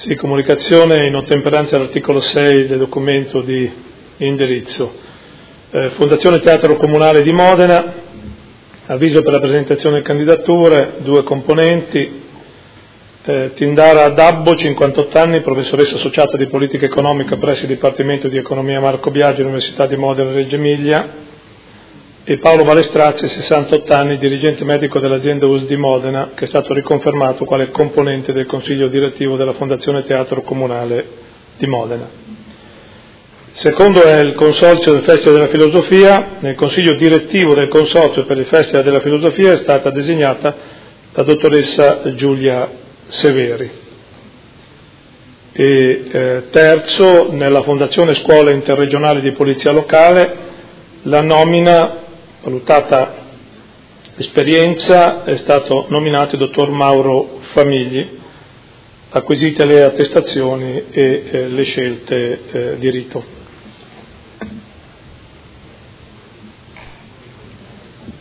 Sì, comunicazione in ottemperanza all'articolo 6 del documento di indirizzo. Fondazione Teatro Comunale di Modena, avviso per la presentazione di candidature, 2 componenti, Tindara Dabbo, 58 anni, professoressa associata di politica economica presso il Dipartimento di Economia Marco Biagi, Università di Modena e Reggio Emilia, e Paolo Balestrazzi, 68 anni, dirigente medico dell'azienda US di Modena, che è stato riconfermato quale componente del Consiglio direttivo della Fondazione Teatro Comunale di Modena. Secondo è il Consorzio del Festival della Filosofia. Nel Consiglio direttivo del Consorzio per il Festival della Filosofia è stata designata la dottoressa Giulia Severi. E terzo, nella Fondazione Scuola Interregionale di Polizia Locale, la nomina, valutata l'esperienza, è stato nominato il dottor Mauro Famigli, acquisite le attestazioni e le scelte di rito.